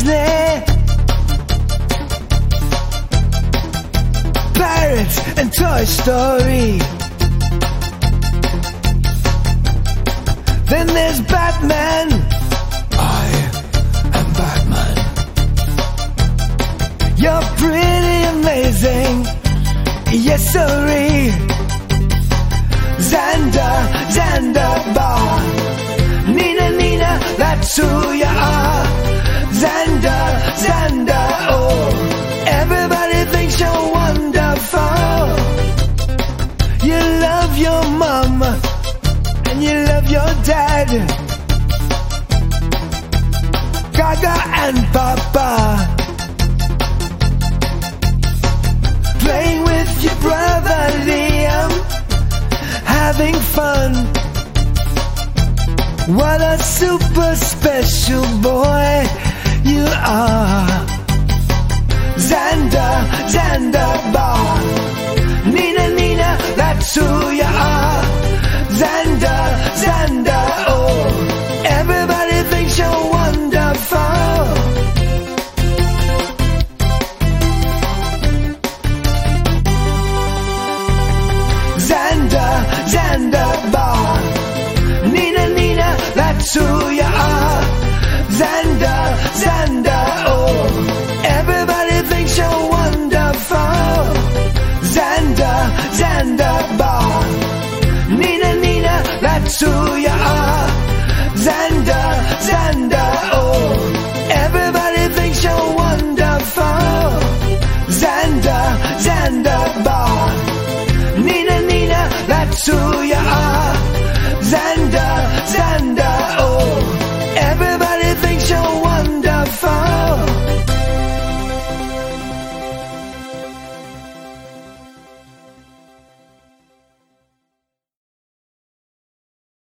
Disney, Pirates and Toy Story. Then there's Batman. I am Batman. You're pretty amazing. Yes, sirree. Xander Bar. Nina, that's who you are. Xander, oh. Everybody thinks you're wonderful. You love your mama and you love your dad. Gaga and Papa. Playing with your brother Liam, having fun. What a super special boy you are. Xander Bar. Nina, that's who you are. Xander, oh. Everybody thinks you're wonderful. Xander Bar. Nina, that's who you are. Xander, oh. Everybody thinks you're wonderful. Xander Bar. Nina, that's who you are. Xander, oh. Everybody thinks you're wonderful. Xander Bar. Nina, that's who